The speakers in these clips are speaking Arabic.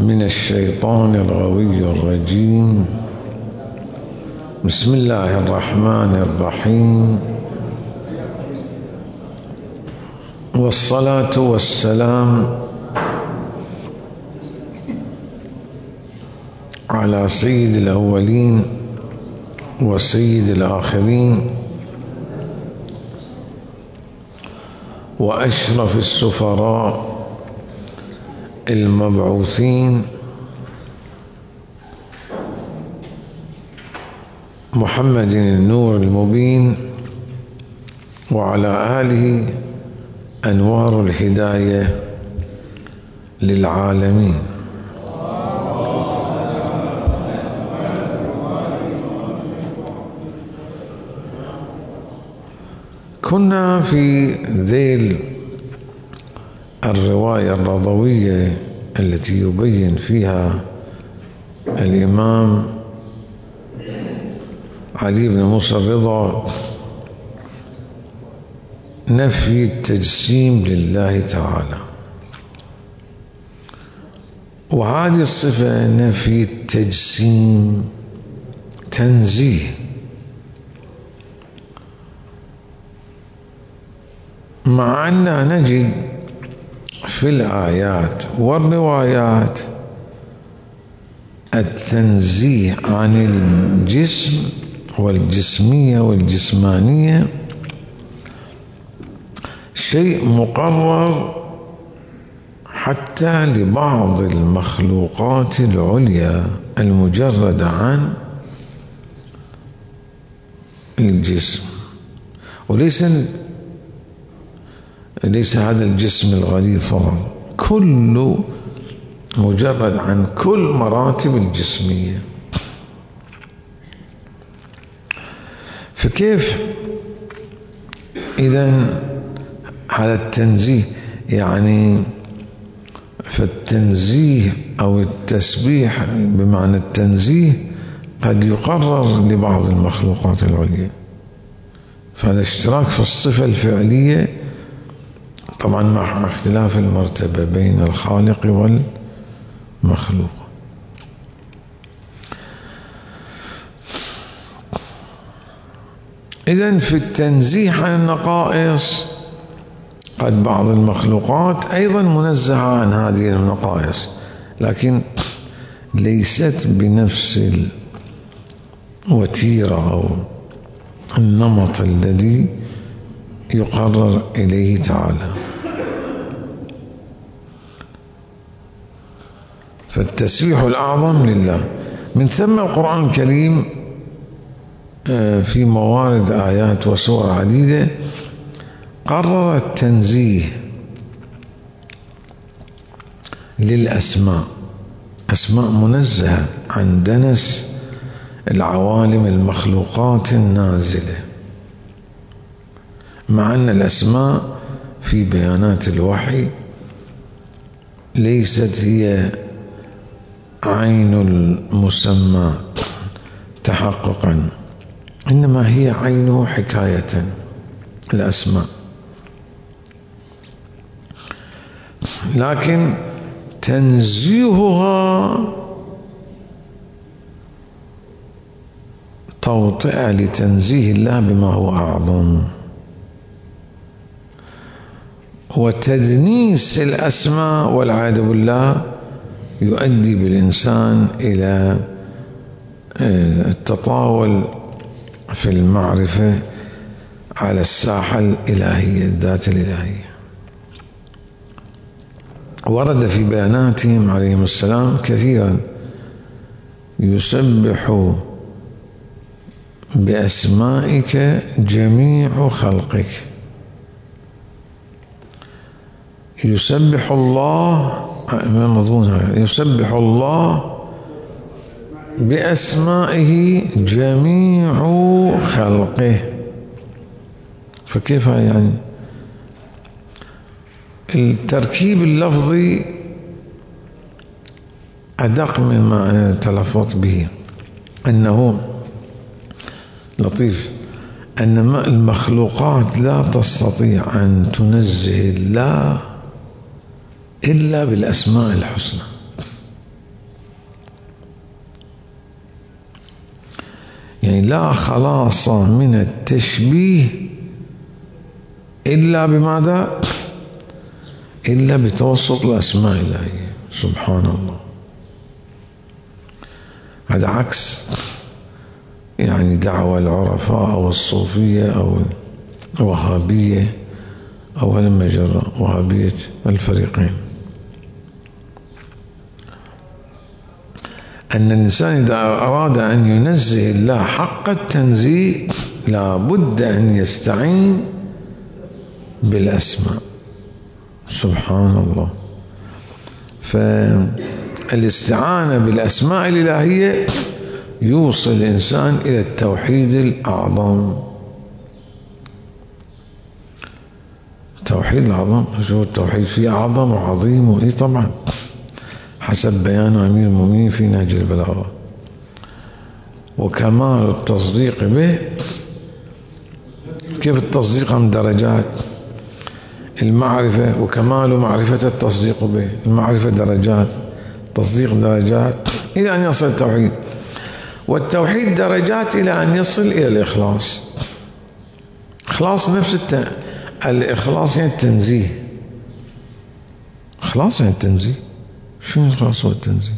من الشيطان الغوي الرجيم. بسم الله الرحمن الرحيم، والصلاة والسلام على سيد الأولين وسيد الآخرين وأشرف السفراء المبعوثين محمد النور المبين، وعلى آله أنوار الهداية للعالمين. كنا في ذيل الرواية الرضوية التي يبين فيها الإمام علي بن موسى الرضا نفي التجسيم لله تعالى، وهذه الصفة نفي التجسيم تنزيه، مع أننا نجد في الآيات والروايات التنزيه عن الجسم والجسمية والجسمانية شيء مقرر حتى لبعض المخلوقات العليا المجردة عن الجسم، وليس هذا الجسم الغليظ فقط، كل مجرد عن كل مراتب الجسمية. فكيف إذن على التنزيه؟ يعني فالتنزيه أو التسبيح بمعنى التنزيه قد يقرر لبعض المخلوقات العليا، فهذا اشتراك في الصفة الفعلية، طبعا مع اختلاف المرتبة بين الخالق والمخلوق. إذن في التنزيه عن النقائص قد بعض المخلوقات أيضا منزهة عن هذه النقائص، لكن ليست بنفس الوتيرة أو النمط الذي يقرر إليه تعالى. فالتسبيح الأعظم لله. من ثم القرآن الكريم في موارد آيات وسور عديدة قرر التنزيه للأسماء، أسماء منزهة عن دنس العوالم المخلوقات النازلة، مع أن الأسماء في بيانات الوحي ليست هي عين المسمى تحققا، إنما هي عينه حكاية الأسماء، لكن تنزيهها توطئة لتنزيه الله بما هو أعظم، وتدنيس الأسماء والعياذ بالله يؤدي بالإنسان إلى التطاول في المعرفة على الساحة الإلهية، الذات الإلهية. ورد في بياناتهم عليهم السلام كثيرا: يسبح بأسمائك جميع خلقك، يسبح الله مضمونها يسبح الله بأسمائه جميع خلقه. فكيف يعني التركيب اللفظي أدق مما أنا تلفظت به، أنه لطيف أن المخلوقات لا تستطيع أن تنزه الله إلا بالأسماء الحسنى. يعني لا خلاص من التشبيه إلا بماذا؟ إلا بتوسط الأسماء الإلهية. سبحان الله. هذا عكس يعني دعوة العرفاء أو الصوفية أو الوهابية أو المجرة وهابية الفريقين. أن الإنسان إذا أراد أن ينزه الله حق التنزيه لا بد أن يستعين بالأسماء. سبحان الله. فالاستعانة بالأسماء الإلهية يوصل الإنسان إلى التوحيد الأعظم. التوحيد الأعظم شو التوحيد فيه أعظم وعظيم وإيه طبعا حسب بيان أمير المؤمنين في نهج البلاغة. وكمال التصديق به، كيف التصديق عن درجات المعرفة، وكمال معرفة التصديق به. المعرفة درجات، تصديق درجات إلى أن يصل التوحيد، والتوحيد درجات إلى أن يصل إلى الإخلاص. إخلاص نفس الإخلاص يعني التنزيه. إخلاص يعني التنزيه. شنو الإخلاص والتنزيه؟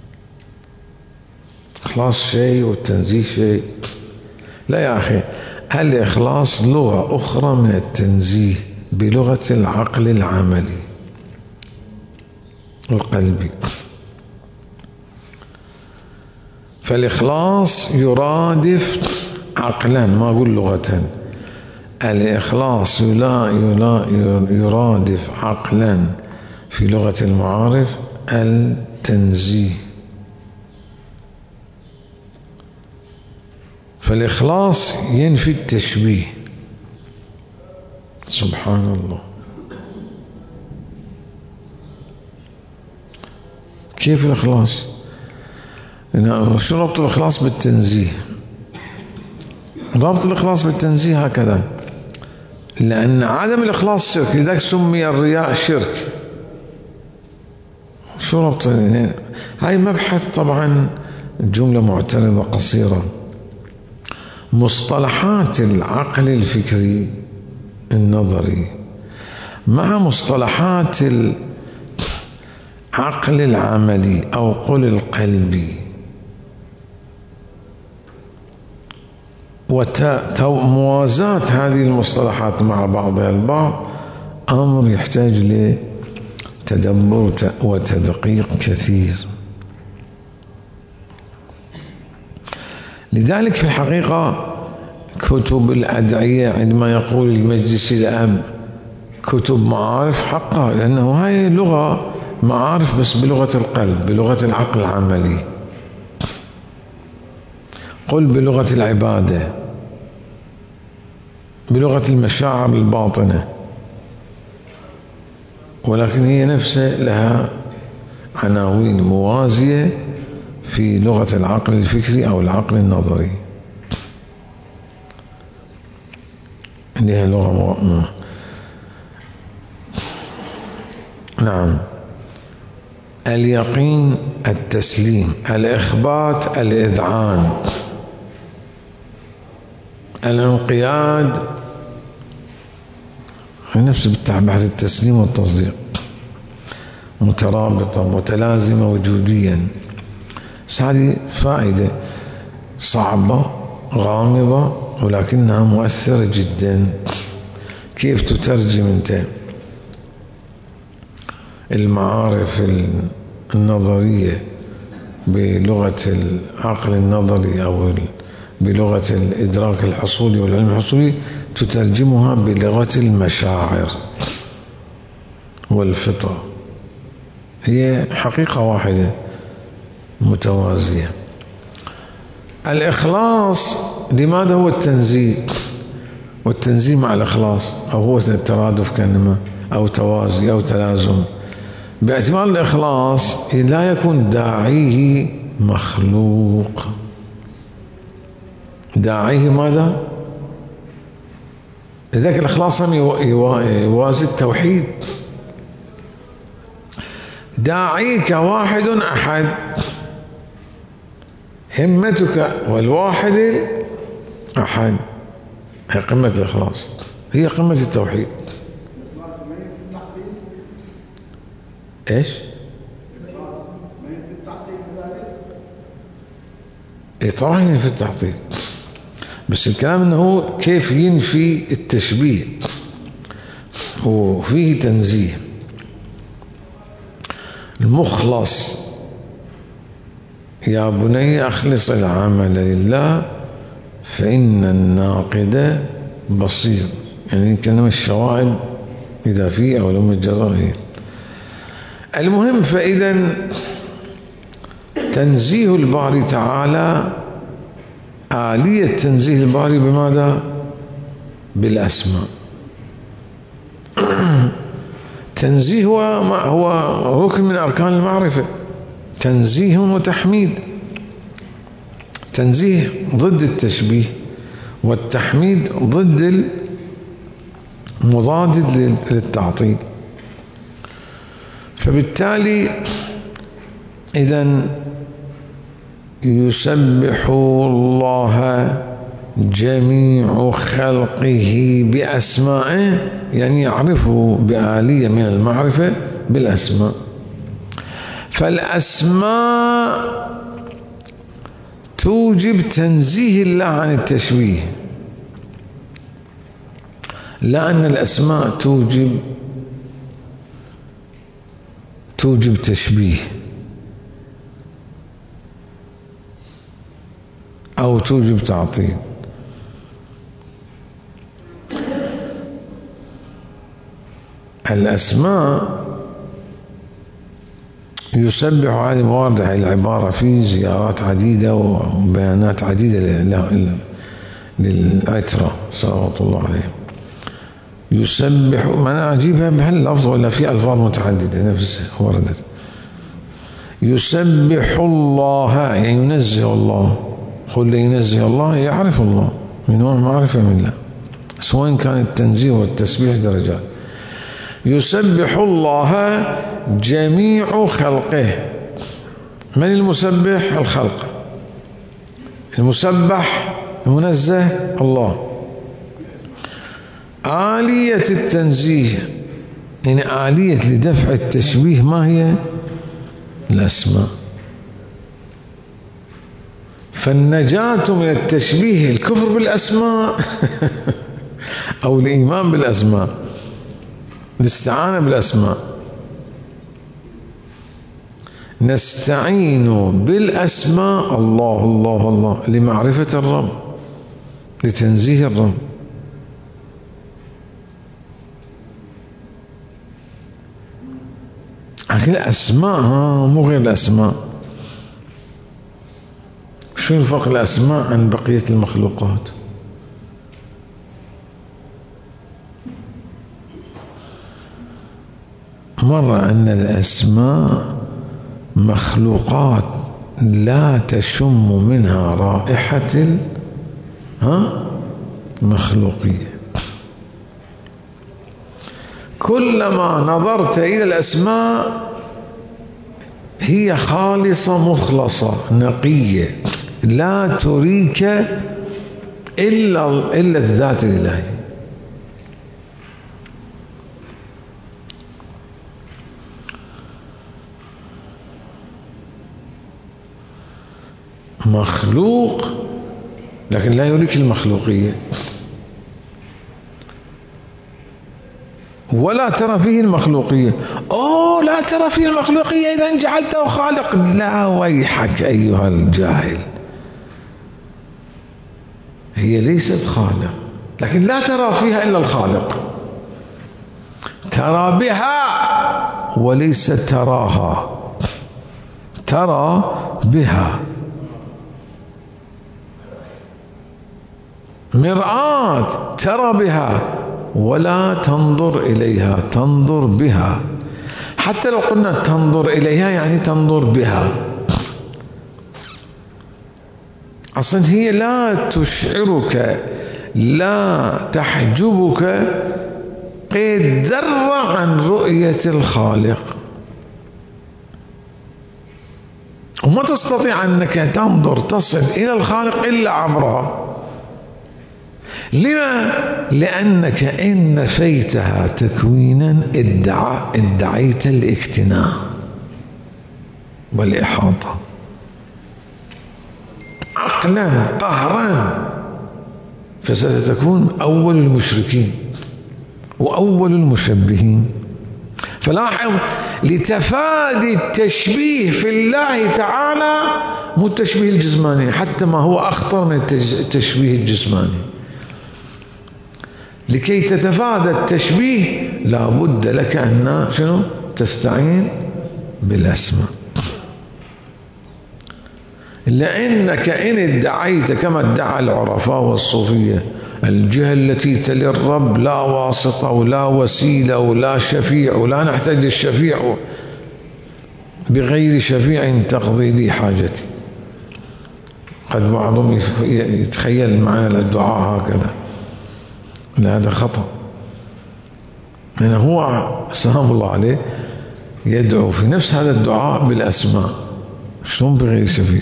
إخلاص شيء والتنزيه شيء. لا يا أخي، الإخلاص لغة أخرى من التنزيه بلغة العقل العملي القلبي. فالإخلاص يرادف عقلا، ما أقول لغة. الإخلاص يرادف عقلا في لغة المعارف التنزيه. فالإخلاص ينفي التشبيه. سبحان الله. كيف الإخلاص؟ شو ربط الإخلاص بالتنزيه؟ ربط الإخلاص بالتنزيه هكذا، لأن عدم الإخلاص شرك، لذلك سمي الرياء شرك. شو ربط؟ هاي مبحث طبعا جملة معترضة قصيرة. مصطلحات العقل الفكري النظري مع مصطلحات العقل العملي أو قل القلبي، وموازاة هذه المصطلحات مع بعضها البعض أمر يحتاج لتدبر وتدقيق كثير. لذلك في الحقيقة كتب الأدعية عندما يقول المجلس الأب كتب معارف حقا، لأنه هاي لغة معارف بس بلغة القلب، بلغة العقل العملي. قل بلغة العبادة، بلغة المشاعر الباطنة، ولكن هي نفسها لها عناوين موازية في لغة العقل الفكري أو العقل النظري. لها لغة نعم. اليقين التسليم، الإخبات الإذعان، الانقياد نفس بتعبير التسليم والتصديق، مترابطة متلازمة وجوديا. هذه فائدة صعبة غامضة ولكنها مؤثرة جدا. كيف تترجم أنت المعارف النظرية بلغة العقل النظري أو بلغة الإدراك الحصولي والعلم الحصولي، تترجمها بلغة المشاعر والفطرة. هي حقيقة واحدة متوازية. الإخلاص لماذا هو التنزيه؟ والتنزيه مع الإخلاص أو هو الترادف كأنما أو توازي أو تلازم، باعتبار الإخلاص لا يكون داعيه مخلوق. داعيه ماذا؟ لذلك الإخلاص يوازي التوحيد. داعيك واحد أحد، همتك والواحد أحد. هي قمة الإخلاص، هي قمة التوحيد. إيش؟ إيه طبعا ينفي التعطيل، بس الكلام أنه كيف ينفي التشبيه وفيه تنزيه. المخلص يا بني أخلص العمل لله فإن الناقد بصير، يعني كلمة الشواهد إذا فيه أو لم يجرى. المهم، فإذا تنزيه الباري تعالى آلية تنزيه الباري بماذا؟ بالأسماء. تنزيه هو ركن من أركان المعرفة، تنزيه وتحميد. تنزيه ضد التشبيه، والتحميد ضد المضاد للتعطيل. فبالتالي إذن يسبح الله جميع خلقه بأسمائه، يعني يعرفه بآلية من المعرفة بالأسماء. فالأسماء توجب تنزيه الله عن التشبيه، لا أن الأسماء توجب تشبيه أو توجب تعطيل. الأسماء يسبح هذه مواضع العبارة في زيارات عديدة وبيانات عديدة للأترة صلوات الله عليه. يسبح، ما أجيبها بهاللفظ ولا في ألفاظ متعددة نفسها وردت. يسبح الله يعني ينزه الله. قل ينزه الله يعرف الله من نوع معرفة من الله، سواء كان التنزيه والتسبيح درجات. يسبح الله جميع خلقه. من المسبح؟ الخلق. المسبح المنزه الله. آلية التنزيه يعني آلية لدفع التشبيه ما هي؟ الأسماء. فالنجاة من التشبيه الكفر بالأسماء أو الإيمان بالأسماء، الاستعانة بالأسماء. نستعين بالأسماء الله الله الله لمعرفة الرب، لتنزيه الرب. لكن الأسماء مو غير الأسماء. شو الفرق الأسماء عن بقية المخلوقات؟ مرة أن الأسماء مخلوقات لا تشم منها رائحة مخلوقية. كلما نظرت إلى الأسماء هي خالصة مخلصة نقية، لا تريك إلا الذات الإلهية. مخلوق لكن لا يريك المخلوقية، ولا ترى فيه المخلوقية. لا ترى فيه المخلوقية إذا جعلته خالق. لا ويحك أيها الجاهل، هي ليست خالق، لكن لا ترى فيها إلا الخالق. ترى بها وليس تراها، ترى بها. مرآة ترى بها ولا تنظر إليها، تنظر بها. حتى لو قلنا تنظر إليها يعني تنظر بها. أصلا هي لا تشعرك، لا تحجبك قيد ذرة عن رؤية الخالق، وما تستطيع أنك تنظر تصل إلى الخالق إلا عبرها. لما؟ لأنك إن نفيتها تكوينا ادعيت الاكتناء والإحاطة عقلا قهرا، فستكون أول المشركين وأول المشبهين. فلاحظ لتفادي التشبيه في الله تعالى، مو التشبيه الجسماني، حتى ما هو أخطر من التشبيه الجسماني. لكي تتفادى التشبيه لا بد لك أن شنو؟ تستعين بالأسماء. لأنك إن ادعيت كما ادعى العرفاء والصوفية الجهة التي تلي الرب لا واسطة ولا وسيلة ولا شفيع ولا نحتاج للشفيع، بغير شفيع تقضي لي حاجتي. قد بعضهم يتخيل معنا الدعاء هكذا، لا هذا خطأ. لأن هو سلام الله عليه يدعو في نفس هذا الدعاء بالأسماء، شلون بغير شفيع؟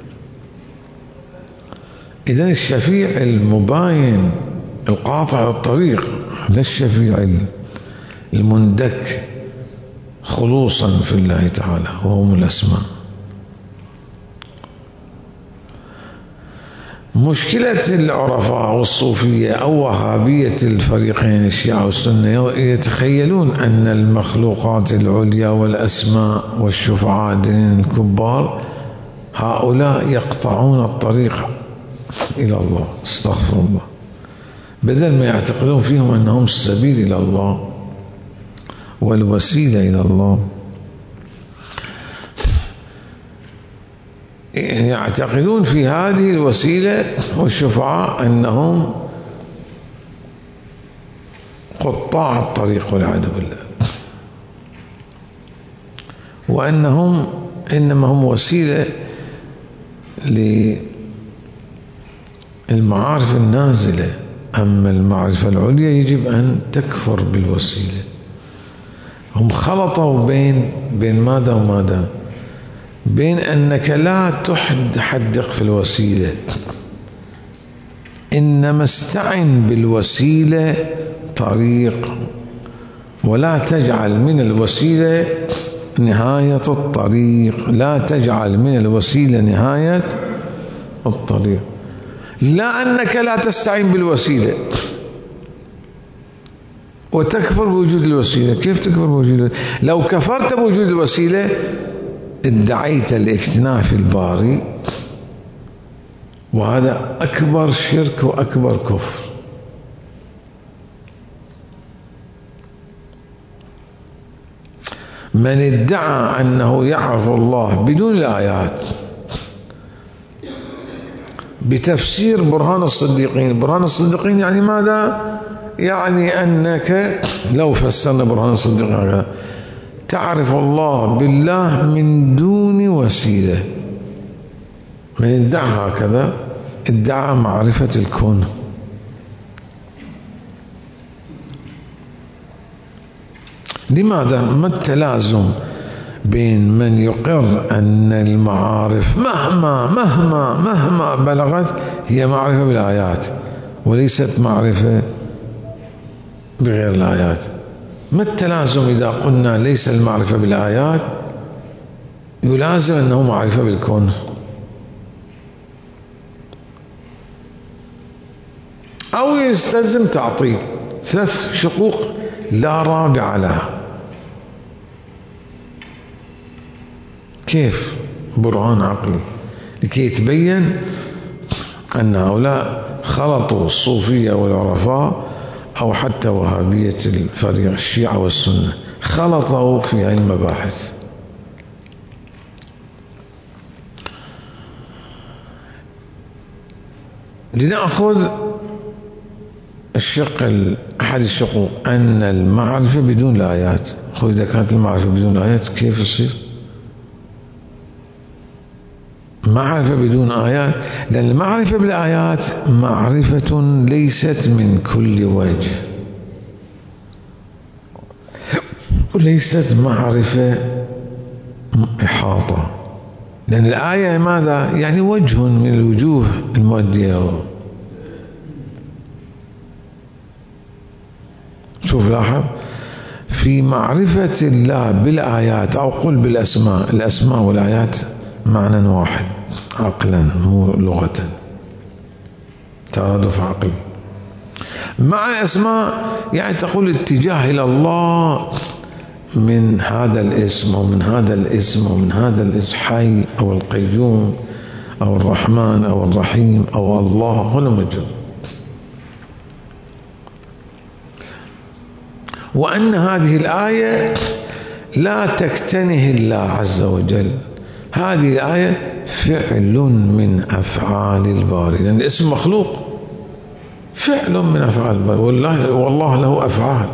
إذن الشفيع المباين القاطع الطريق، لا الشفيع المندك خلوصا في الله تعالى، وهم الأسماء. مشكلة العرفاء والصوفية أو وهابية الفريقين الشيعة والسنة يتخيلون أن المخلوقات العليا والأسماء والشفعاء الكبار هؤلاء يقطعون الطريق إلى الله، استغفر الله، بدل ما يعتقدون فيهم أنهم السبيل إلى الله والوسيلة إلى الله، يعتقدون في هذه الوسيلة والشفعاء أنهم قطاع الطريق والعياذ بالله، وأنهم إنما هم وسيلة للمعارف النازلة. أما المعرفة العليا يجب أن تكفر بالوسيلة. هم خلطوا بين ماذا وماذا؟ بين أنك لا تحدق في الوسيلة، إنما استعن بالوسيلة طريق، ولا تجعل من الوسيلة نهاية الطريق، لا تجعل من الوسيلة نهاية الطريق. لا أنك لا تستعين بالوسيلة وتكفر بوجود الوسيلة. كيف تكفر بوجود؟ لو كفرت بوجود الوسيلة ادعيت الاكتناء في الباري، وهذا أكبر شرك وأكبر كفر. من ادعى أنه يعرف الله بدون الآيات بتفسير برهان الصديقين. برهان الصديقين يعني ماذا؟ يعني أنك لو فسرنا برهان الصديقين تعرف الله بالله من دون وسيلة. من ادعى هكذا ادعى معرفة الكون. لماذا؟ ما التلازم بين من يقر أن المعارف مهما بلغت هي معرفة بالآيات وليست معرفة بغير الآيات؟ ما التلازم إذا قلنا ليس المعرفة بالآيات يلازم أنه معرفة بالكون؟ أو يستلزم تعطيل. ثلاث شقوق لا رابع لها. كيف؟ برهان عقلي لكي يتبين أن هؤلاء خلطوا الصوفية والعرفاء أو حتى وهابية الفريق الشيعة والسنة، خلطوا في هذه المباحث. لنأخذ الشق أحد الشقوق أن المعرفة بدون الآيات. خذ إذا كانت المعرفة بدون الآيات كيف يصير معرفة بدون آيات؟ لأن المعرفة بالآيات معرفة ليست من كل وجه، وليست معرفة إحاطة. لأن الآية ماذا؟ يعني وجه من الوجوه المؤدية. شوف لاحظ، في معرفة الله بالآيات أو قل بالأسماء، الأسماء والآيات معنى واحد عقلا مو لغة، ترادف عقلي. مع الأسماء يعني تقول اتجاه إلى الله من هذا الاسم ومن هذا الاسم ومن هذا الاسم، حي أو القيوم أو الرحمن أو الرحيم أو الله، هنا مجرد. وأن هذه الآية لا تكتنه الله عز وجل، هذه الآية فعل من أفعال الباري، لأن الاسم مخلوق، فعل من أفعال الباري، والله له أفعال.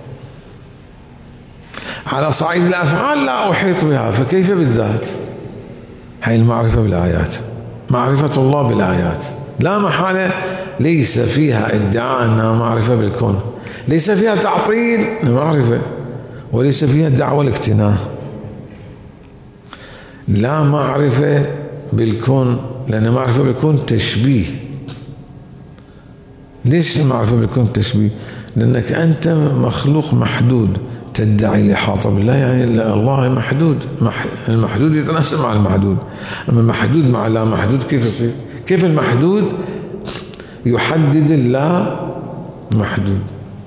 على صعيد الأفعال لا أحيط بها، فكيف بالذات؟ هي المعرفة بالآيات، معرفة الله بالآيات لا محالة ليس فيها ادعاء أنها معرفة بالكون، ليس فيها تعطيل معرفة، وليس فيها دعوة الاكتناء. لا معرفة بالكون، لأن معرفة بالكون تشبيه. ليش المعرفة بالكون تشبيه؟ لأنك أنت مخلوق محدود تدعي الإحاطة بالله، يعني الله محدود، المحدود يتناسب مع المحدود، أما المحدود مع لا محدود كيف يصير؟ كيف المحدود يحدد اللا محدود؟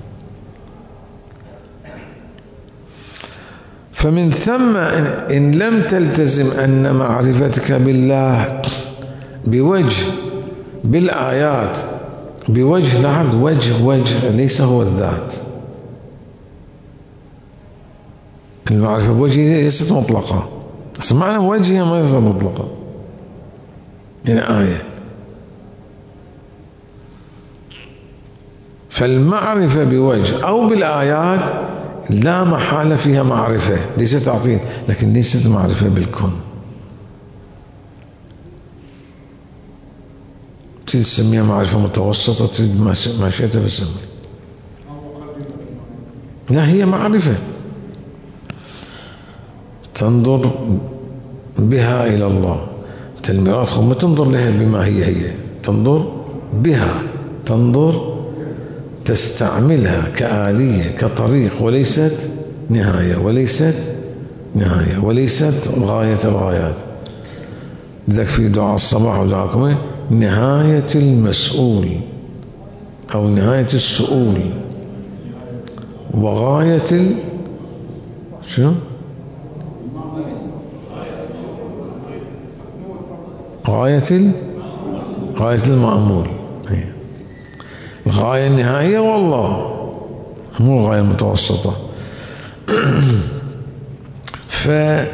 فمن ثم إن لم تلتزم أن معرفتك بالله بوجه بالآيات بوجه، نعم وجه ليس هو الذات، المعرفة بوجه ليست مطلقة، بس معنى وجهها ما ليست مطلقة، يعني آية. فالمعرفة بوجه أو بالآيات لا محالة فيها معرفة، ليست تعطيل، لكن ليست معرفة بالكون. تريد تسميها معرفة متوسطة، تريد ما شئت بسمي، لا هي معرفة تنظر بها إلى الله. الميراث ما تنظر لها بما هي تنظر بها، تنظر تستعملها كآلية كطريق، وليست نهاية، وليست غاية الغايات. لذلك في دعاء الصباح ودعاءكم نهاية المسؤول أو نهاية السؤول، وغاية شنو؟ غاية المأمول، الغاية النهائية والله، مو الغاية المتوسطة. فإذا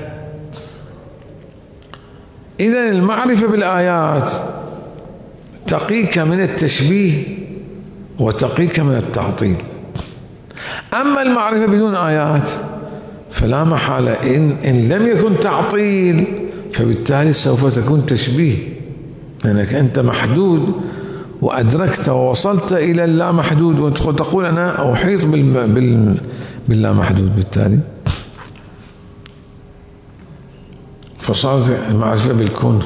المعرفة بالآيات تقيك من التشبيه وتقيك من التعطيل. أما المعرفة بدون آيات فلا محالة إن لم يكن تعطيل فبالتالي سوف تكون تشبيه، لأنك أنت محدود وأدركت ووصلت إلى اللا محدود، وتقول أنا أحيط باللا محدود، بالتالي فصارت المعرفة بالكون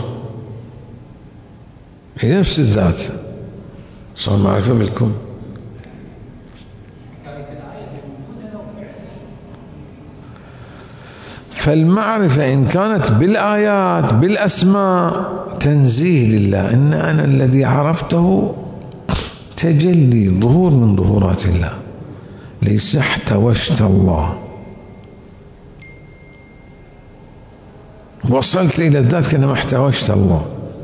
هي نفس الذات، صار معرفة بالكون. فالمعرفة إن كانت بالآيات بالأسماء تنزيه لله، إن أنا الذي عرفته تجلي ظهور من ظهورات الله، ليس احتوشت الله، وصلت إلى الذات كأنما احتوشت الله.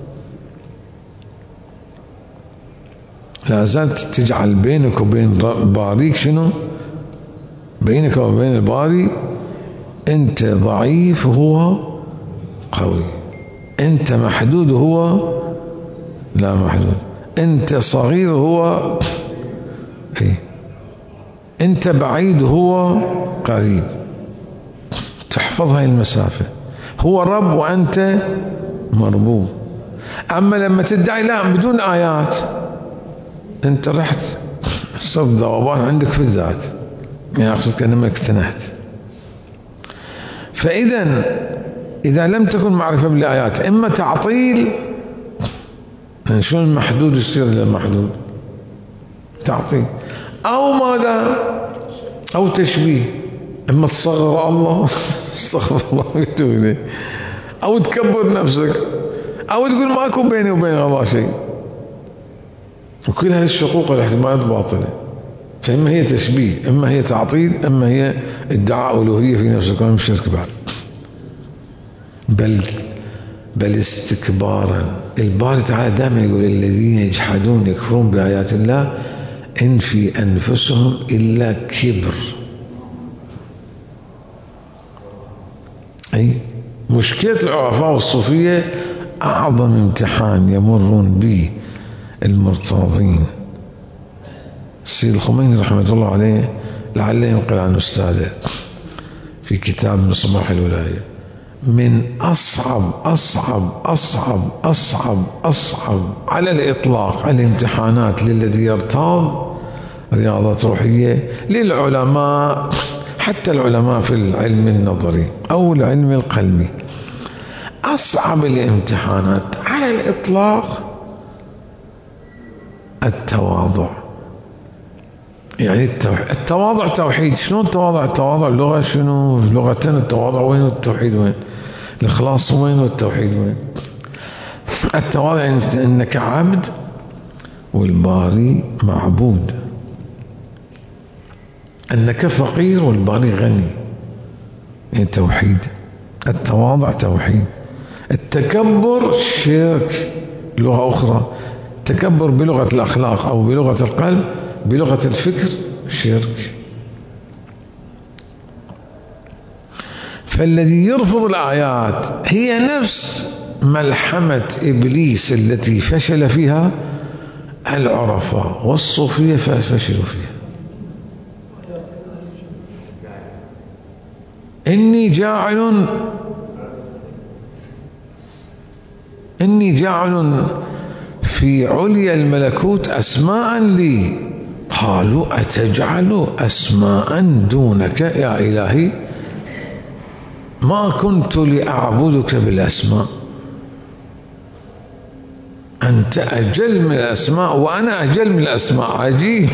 لا زالت تجعل بينك وبين باريك شنو؟ بينك وبين الباري أنت ضعيف هو قوي، أنت محدود هو لا محدود، أنت صغير هو أنت بعيد هو قريب، تحفظ هاي المسافة، هو رب وأنت مربوب. أما لما تدعي لا بدون آيات أنت رحت صرت ذوبان عندك في الذات، يعني أقصد كأنما اكتنهت. فإذا لم تكن معرفة بالآيات إما تعطيل، يعني شلون المحدود يصير إلى المحدود؟ تعطيل، أو ماذا؟ أو تشبيه، إما تصغر الله استغفر الله ويتوب إليه، أو تكبر نفسك، أو تقول ماكو بيني وبين الله شيء. وكل هذه الشقوق والاحتمالات باطلة. فإما هي تشبيه، إما هي تعطيل، إما هي ادعاء ألوهية في نفس الكون، مش شرك بعد. بل استكبارا. الباري تعالى دائما يقول الذين يجحدون يكفرون بآيات الله إن في أنفسهم إلا كبر. أي مشكلة العرفاء والصوفية أعظم امتحان يمرون به المرتاضين. السيد الخميني رحمة الله عليه لعل ينقل عن أستاذه في كتاب مصباح الولاية، من أصعب على الإطلاق الامتحانات للذي يرتاض رياضة روحية للعلماء، حتى العلماء في العلم النظري أو العلم القلبي، أصعب الامتحانات على الإطلاق التواضع. يعني التواضع توحيد. شلون التواضع؟ التواضع اللغة شنو؟ لغتين التواضع وين والتوحيد وين؟ الإخلاص وين والتوحيد وين؟ التواضع إنك عبد والباري معبود، أنك فقير والباري غني، يعني توحيد. التواضع توحيد. التكبر شرك، لغة أخرى. التكبر بلغة الأخلاق أو بلغة القلب، بلغة الفكر شرك. فالذي يرفض الآيات هي نفس ملحمة إبليس التي فشل فيها العرفاء والصوفية، فشلوا فيها. إني جاعل في عليا الملكوت أسماء لي، قالوا أتجعل أسماء دونك يا إلهي ما كنت لأعبدك بالأسماء، أنت أجل من الأسماء وأنا أجل من الأسماء. عجيب.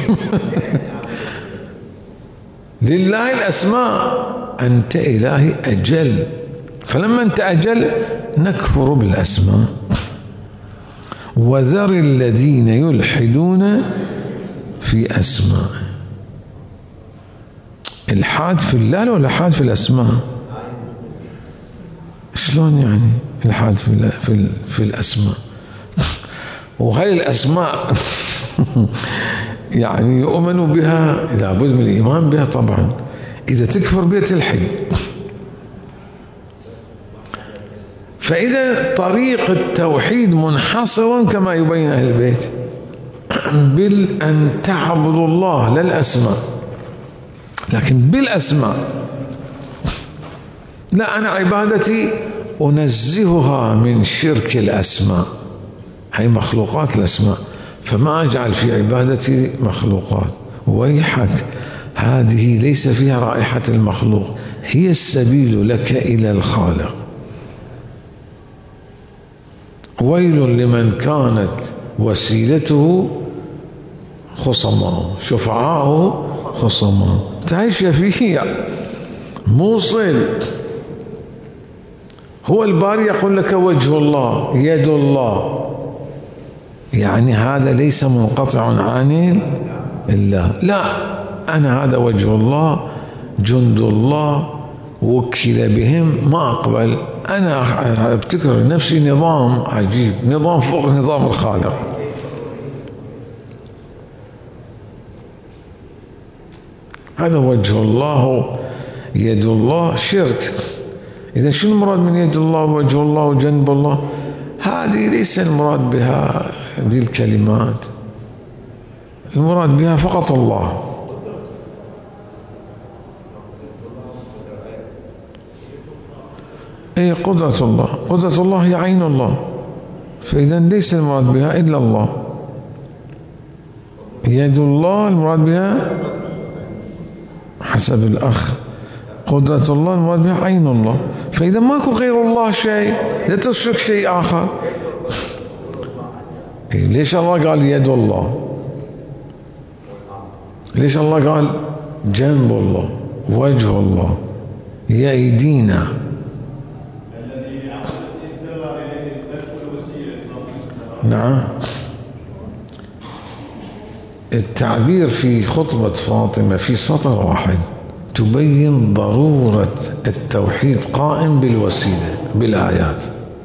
لله الأسماء، أنت إلهي أجل، فلما أنت أجل نكفر بالأسماء. وذر الذين يلحدون في أسماء. الحاد في الله ولا الحاد في الأسماء؟ شلون يعني الحاد في الأسماء؟ وهي الأسماء يعني يؤمن بها، لابد من الإيمان بها طبعا. إذا تكفر بها تلحد. فإذا طريق التوحيد منحصر كما يبين أهل البيت بأن تعبد الله، لا الأسماء، لكن بالأسماء. لا، أنا عبادتي أنزهها من شرك الأسماء، هي مخلوقات الأسماء، فما أجعل في عبادتي مخلوقات. ويحك، هذه ليس فيها رائحة المخلوق، هي السبيل لك إلى الخالق. ويل لمن كانت وسيلته خصماء، شفعاءه خصماء. تعيش فيه موصل. هو الباري يقول لك وجه الله، يد الله، يعني هذا ليس منقطع عن الله. لا، أنا هذا وجه الله، جند الله، وكل بهم، ما أقبل. أنا أبتكر نفسي نظام عجيب، نظام فوق نظام الخالق. هذا وجه الله، يد الله، شرك. إذا شنو المراد من يد الله ووجه الله وجنب الله؟ هذه ليس المراد بها دي الكلمات، المراد بها فقط الله. أي قدرة الله. قدرة الله هي عين الله، فإذا ليس المراد بها إلا الله. يد الله المراد بها حسب الأخ، قدرة الله المراد بها عين الله. فإذا ماكو غير الله شيء، لا تشرك شيء آخر. ليش الله قال يد الله؟ ليش الله قال جنب الله، وجه الله، يأيدينا. نعم. التعبير في خطبة فاطمة في سطر واحد تبين ضرورة التوحيد قائم بالوسيلة بالآيات.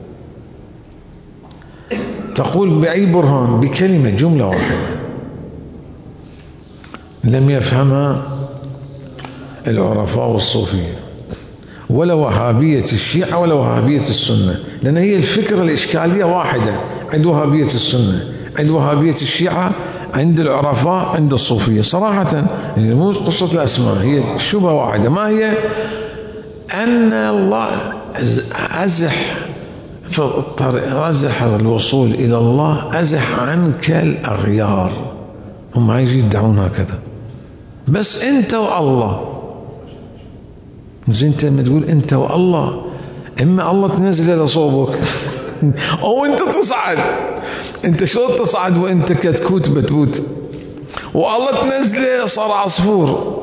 تقول بأي برهان؟ بكلمة، جملة واحدة لم يفهمها العرفاء والصوفية ولا وهابية الشيعة ولا وهابية السنة، لأن هي الفكرة الإشكالية واحدة عند وهابية السنة، عند وهابية الشيعة، عند العرفاء، عند الصوفية صراحة. يعني مو قصة الأسماء، هي الشبهة واحدة. ما هي؟ أن الله أزح في الطريق، أزح الوصول إلى الله، أزح عنك الأغيار. هم يجي يدعون هكذا، بس أنت والله. زين أنت لما تقول أنت والله، إما الله تنزل إلى صوبك أو أنت تصعد. أنت شلون تصعد وأنت كتكوت بتبوت؟ والله تنزله صار عصفور.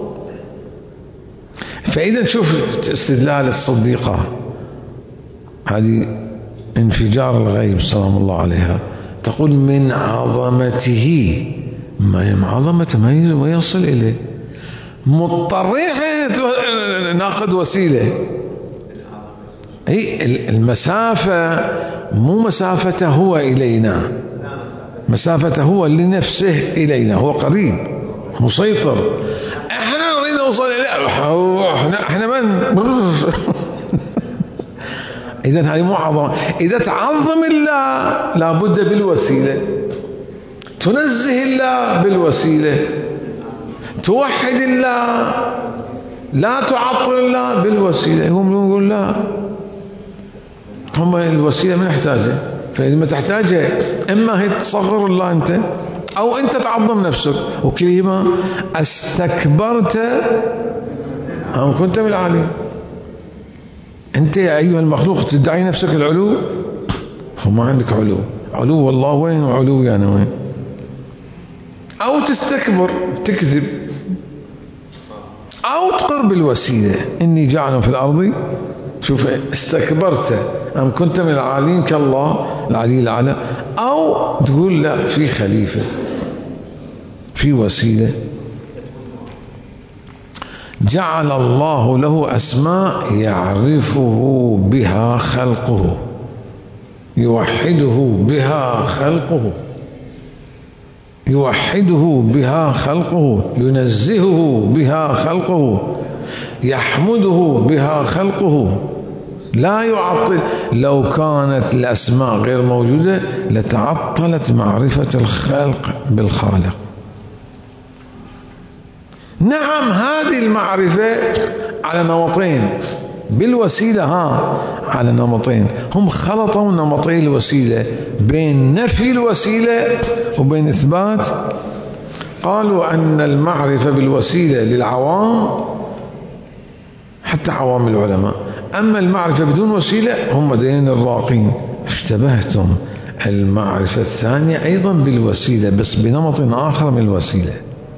فإذا شوف استدلال الصديقة هذه انفجار الغيب سلام الله عليها، تقول من عظمته، ما عظمته ما يصل إليه، مضطرين ناخذ وسيلة. أي المسافة مو مسافته هو إلينا، مسافته هو لنفسه إلينا، هو قريب مسيطر. احنا نريد نوصل إليه، احنا من إذا هذه مو عظمة. إذا تعظم الله لابد بالوسيلة، تنزه الله بالوسيلة، توحد الله، لا تعطل الله بالوسيلة. هم يقول لا، هم الوسيلة من يحتاجها. فإذا ما تحتاجها إما هي تصغر الله أنت أو أنت تعظم نفسك، وكلمة استكبرت أو كنت من العالي. أنت يا أيها المخلوق تدعي نفسك العلو، وما عندك علو. علو والله وين وعلو أنا وين؟ أو تستكبر تكذب، أو تقر بالوسيلة إني جعل في الأرض. شوف، استكبرت أم كنت من العالين كالله العلي الأعلى، أو تقول لا، في خليفة، في وسيلة. جعل الله له أسماء يعرفه بها خلقه، يوحده بها خلقه، يوحده بها خلقه، ينزهه بها خلقه، يحمده بها خلقه، لا يعطل. لو كانت الأسماء غير موجودة لتعطلت معرفة الخلق بالخالق. نعم، هذه المعرفة على نمطين، بالوسيلة على نمطين. هم خلطوا نمطي الوسيلة بين نفي الوسيلة وبين إثبات. قالوا أن المعرفة بالوسيلة للعوام، حتى عوام العلماء، أما المعرفة بدون وسيلة هم دين الراقين. اشتبهتم، المعرفة الثانية أيضا بالوسيلة بس بنمط آخر من الوسيلة.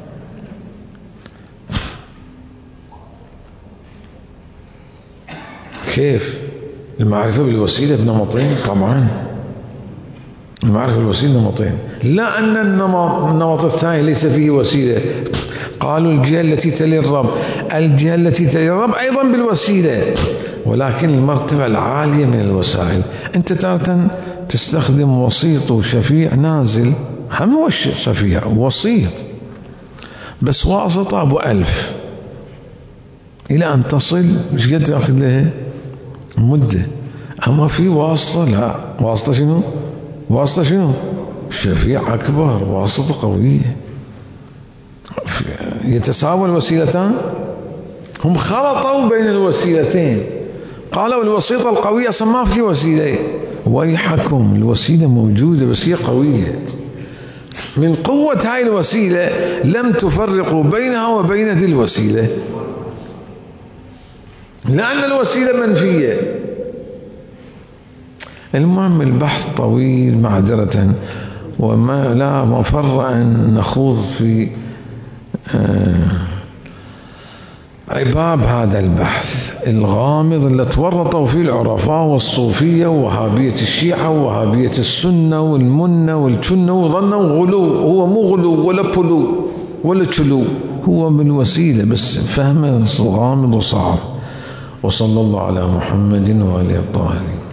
كيف؟ المعرفة بالوسيلة بنمطين؟ طبعا المعرفة بالوسيلة نمطين. لا أن النمط الثاني ليس فيه وسيلة. قالوا الجهة التي تلي الرب، الجهة التي تلي الرب أيضا بالوسيلة، ولكن المرتبة العالية من الوسائل. أنت تارة تستخدم وسيط وشفيع نازل، هم هو شفيع وسيط، بس واسطة أبو 1000 إلى أن تصل. مش قد يأخذ له مدة. أما في واسطة لا، واسطة شنو؟ واسطة شنو؟ شفيع أكبر، واسطة قوية. يتساوى الوسيلتان. هم خلطوا بين الوسيلتين، قالوا الوسيطة القوية أصلا ما في وسيلة. ويحكم، الوسيلة موجودة بس هي قوية. من قوة هاي الوسيلة لم تفرقوا بينها وبين ذي الوسيلة، لأن الوسيلة منفية. المهم البحث طويل معذرة، وما لا مفر أن نخوض في عباب هذا البحث الغامض اللي تورطوا فيه العرفاء والصوفية ووهابية الشيعة ووهابية السنة والمنة والجنة وظنوا غلو. هو مو غلو ولا بلو ولا تشلو، هو بالوسيلة بس فهمه غامض وصعب. وصلى الله على محمد وآله الطاهرين.